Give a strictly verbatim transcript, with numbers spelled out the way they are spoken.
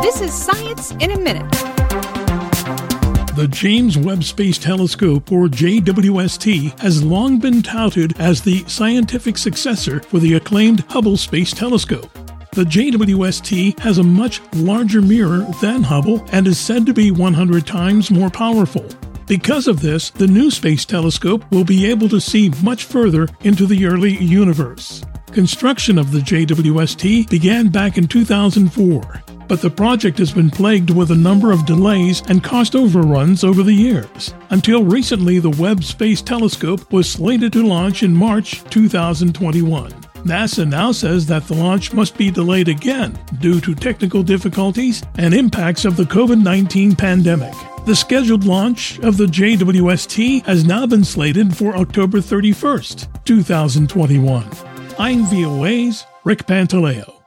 This is Science in a Minute. The James Webb Space Telescope, or J W S T, has long been touted as the scientific successor for the acclaimed Hubble Space Telescope. The J W S T has a much larger mirror than Hubble and is said to be one hundred times more powerful. Because of this, the new space telescope will be able to see much further into the early universe. Construction of the J W S T began back in two thousand four, but the project has been plagued with a number of delays and cost overruns over the years. Until recently, the Webb Space Telescope was slated to launch in March two thousand twenty-one. NASA now says that the launch must be delayed again due to technical difficulties and impacts of the covid nineteen pandemic. The scheduled launch of the J W S T has now been slated for October thirty-first, two thousand twenty-one. I'm V O A's Rick Pantaleo.